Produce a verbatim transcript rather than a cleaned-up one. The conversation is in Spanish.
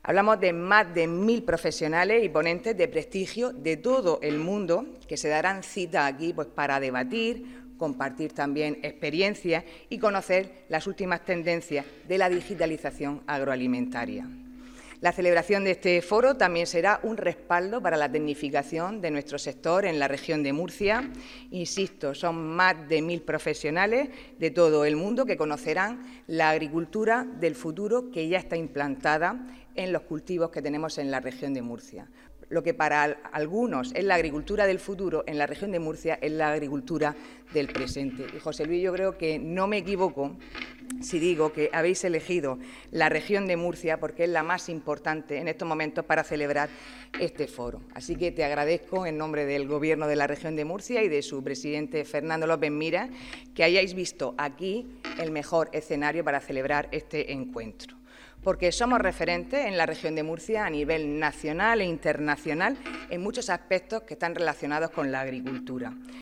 Hablamos de más de mil profesionales y ponentes de prestigio de todo el mundo que se darán cita aquí pues, para debatir, compartir también experiencias y conocer las últimas tendencias de la digitalización agroalimentaria. La celebración de este foro también será un respaldo para la tecnificación de nuestro sector en la región de Murcia. Insisto, son más de mil profesionales de todo el mundo que conocerán la agricultura del futuro que ya está implantada en los cultivos que tenemos en la región de Murcia. Lo que para algunos es la agricultura del futuro, en la región de Murcia es la agricultura del presente. Y José Luis, yo creo que no me equivoco si digo que habéis elegido la región de Murcia porque es la más importante en estos momentos para celebrar este foro. Así que te agradezco en nombre del Gobierno de la región de Murcia y de su presidente Fernando López Miras que hayáis visto aquí el mejor escenario para celebrar este encuentro, porque somos referentes en la región de Murcia a nivel nacional e internacional en muchos aspectos que están relacionados con la agricultura.